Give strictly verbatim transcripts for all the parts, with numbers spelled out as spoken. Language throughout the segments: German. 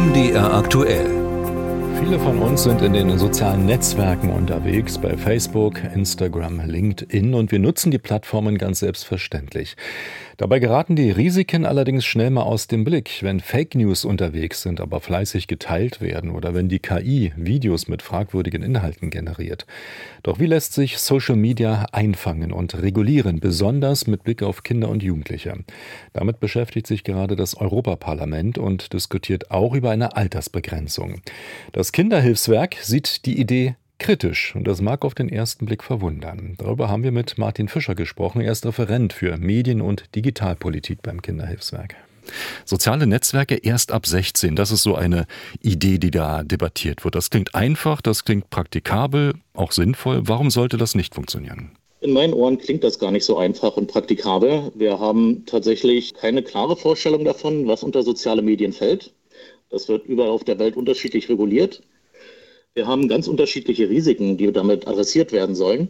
M D R aktuell. Viele von uns sind in den sozialen Netzwerken unterwegs, bei Facebook, Instagram, LinkedIn, und wir nutzen die Plattformen ganz selbstverständlich. Dabei geraten die Risiken allerdings schnell mal aus dem Blick, wenn Fake News unterwegs sind, aber fleißig geteilt werden, oder wenn die K I Videos mit fragwürdigen Inhalten generiert. Doch wie lässt sich Social Media einfangen und regulieren, besonders mit Blick auf Kinder und Jugendliche? Damit beschäftigt sich gerade das Europaparlament und diskutiert auch über eine Altersbegrenzung. Das Kinderhilfswerk sieht die Idee kritisch, und das mag auf den ersten Blick verwundern. Darüber haben wir mit Martin Fischer gesprochen. Er ist Referent für Medien- und Digitalpolitik beim Kinderhilfswerk. Soziale Netzwerke erst ab sechzehn, das ist so eine Idee, die da debattiert wird. Das klingt einfach, das klingt praktikabel, auch sinnvoll. Warum sollte das nicht funktionieren? In meinen Ohren klingt das gar nicht so einfach und praktikabel. Wir haben tatsächlich keine klare Vorstellung davon, was unter soziale Medien fällt. Das wird überall auf der Welt unterschiedlich reguliert. Wir haben ganz unterschiedliche Risiken, die damit adressiert werden sollen.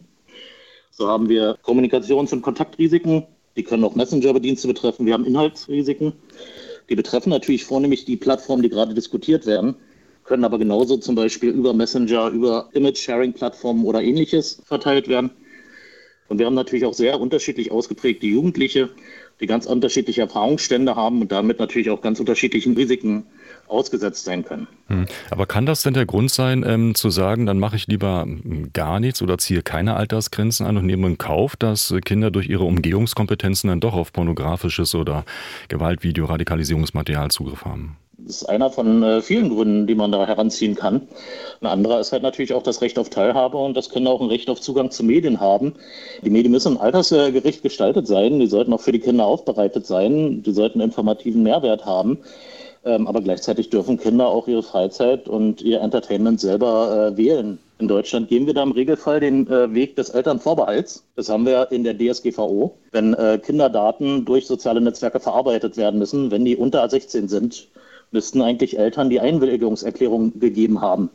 So haben wir Kommunikations- und Kontaktrisiken, die können auch Messenger-Bedienste betreffen. Wir haben Inhaltsrisiken, die betreffen natürlich vornehmlich die Plattformen, die gerade diskutiert werden, können aber genauso zum Beispiel über Messenger, über Image-Sharing-Plattformen oder Ähnliches verteilt werden. Und wir haben natürlich auch sehr unterschiedlich ausgeprägte Jugendliche, die ganz unterschiedliche Erfahrungsstände haben und damit natürlich auch ganz unterschiedlichen Risiken ausgesetzt sein können. Hm. Aber kann das denn der Grund sein, ähm, zu sagen, dann mache ich lieber gar nichts oder ziehe keine Altersgrenzen an und nehme in Kauf, dass Kinder durch ihre Umgehungskompetenzen dann doch auf pornografisches oder Gewaltvideo, Radikalisierungsmaterial Zugriff haben? Das ist einer von äh, vielen Gründen, die man da heranziehen kann. Ein anderer ist halt natürlich auch das Recht auf Teilhabe, und das Kinder auch ein Recht auf Zugang zu Medien haben. Die Medien müssen altersgerecht gestaltet sein, die sollten auch für die Kinder aufbereitet sein, die sollten informativen Mehrwert haben. Ähm, aber gleichzeitig dürfen Kinder auch ihre Freizeit und ihr Entertainment selber äh, wählen. In Deutschland gehen wir da im Regelfall den äh, Weg des Elternvorbehalts. Das haben wir in der D S G V O. Wenn äh, Kinderdaten durch soziale Netzwerke verarbeitet werden müssen, wenn die unter sechzehn sind, müssten eigentlich Eltern die Einwilligungserklärung gegeben haben.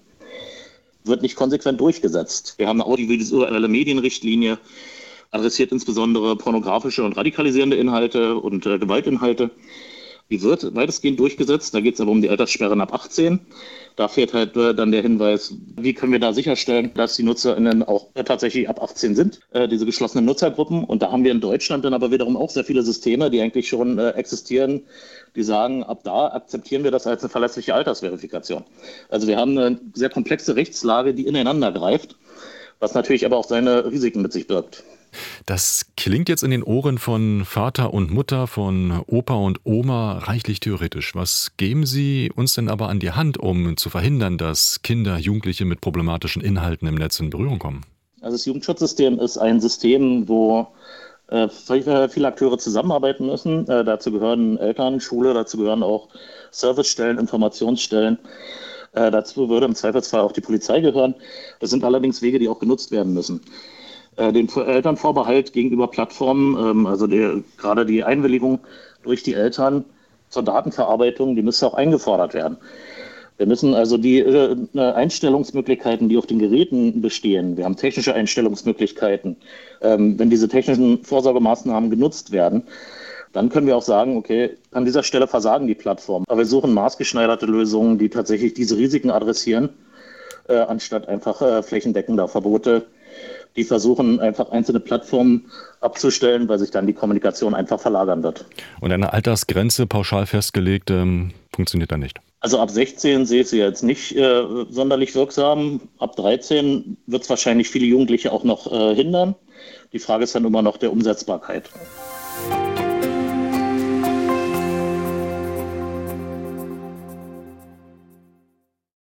Wird nicht konsequent durchgesetzt. Wir haben eine audiovisuelle Medienrichtlinie, adressiert insbesondere pornografische und radikalisierende Inhalte und äh, Gewaltinhalte. Die wird weitestgehend durchgesetzt. Da geht es aber um die Alterssperren ab achtzehn. Da fehlt halt äh, dann der Hinweis, wie können wir da sicherstellen, dass die NutzerInnen auch äh, tatsächlich ab achtzehn sind, äh, diese geschlossenen Nutzergruppen. Und da haben wir in Deutschland dann aber wiederum auch sehr viele Systeme, die eigentlich schon äh, existieren, die sagen, ab da akzeptieren wir das als eine verlässliche Altersverifikation. Also wir haben eine sehr komplexe Rechtslage, die ineinander greift, was natürlich aber auch seine Risiken mit sich birgt. Das klingt jetzt in den Ohren von Vater und Mutter, von Opa und Oma reichlich theoretisch. Was geben Sie uns denn aber an die Hand, um zu verhindern, dass Kinder, Jugendliche mit problematischen Inhalten im Netz in Berührung kommen? Also das Jugendschutzsystem ist ein System, wo äh, viele Akteure zusammenarbeiten müssen. Äh, dazu gehören Eltern, Schule, dazu gehören auch Servicestellen, Informationsstellen. Äh, dazu würde im Zweifelsfall auch die Polizei gehören. Das sind allerdings Wege, die auch genutzt werden müssen. Den Elternvorbehalt gegenüber Plattformen, also die, gerade die Einwilligung durch die Eltern zur Datenverarbeitung, die müsste auch eingefordert werden. Wir müssen also die äh, Einstellungsmöglichkeiten, die auf den Geräten bestehen, wir haben technische Einstellungsmöglichkeiten, ähm, wenn diese technischen Vorsorgemaßnahmen genutzt werden, dann können wir auch sagen, okay, an dieser Stelle versagen die Plattformen. Aber wir suchen maßgeschneiderte Lösungen, die tatsächlich diese Risiken adressieren, äh, anstatt einfach äh, flächendeckender Verbote, die versuchen, einfach einzelne Plattformen abzustellen, weil sich dann die Kommunikation einfach verlagern wird. Und eine Altersgrenze pauschal festgelegt, ähm, funktioniert da nicht? Also ab sechzehn sehe ich sie jetzt nicht äh, sonderlich wirksam. Ab dreizehn wird es wahrscheinlich viele Jugendliche auch noch äh, hindern. Die Frage ist dann immer noch der Umsetzbarkeit.